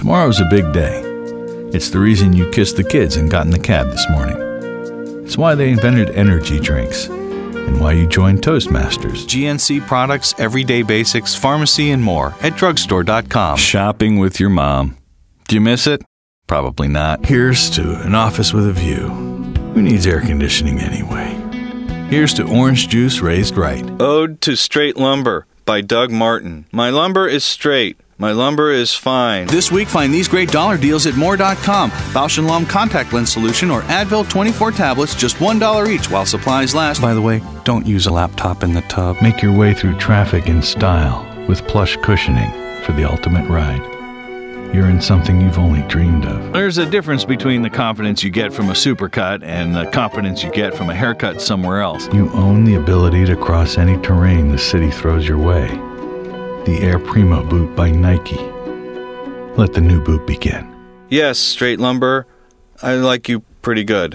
Tomorrow's a big day. It's the reason you kissed the kids and got in the cab this morning. It's why they invented energy drinks and why you joined Toastmasters. GNC products, everyday basics, pharmacy, and more at drugstore.com. Shopping with your mom. Do you miss it? Probably not. Here's to an office with a view. Who needs air conditioning anyway? Here's to orange juice raised right. Ode to Straight Lumber by Doug Martin. My lumber is straight. My lumber is fine. This week, find these great dollar deals at more.com. Bausch & Lomb contact lens solution or Advil 24 tablets, just $1 each while supplies last. By the way, don't use a laptop in the tub. Make your way through traffic in style with plush cushioning for the ultimate ride. You're in something you've only dreamed of. There's a difference between the confidence you get from a supercut and the confidence you get from a haircut somewhere else. You own the ability to cross any terrain the city throws your way. The Air Primo boot by Nike. Let the new boot begin. Yes, Straight Lumber, I like you pretty good.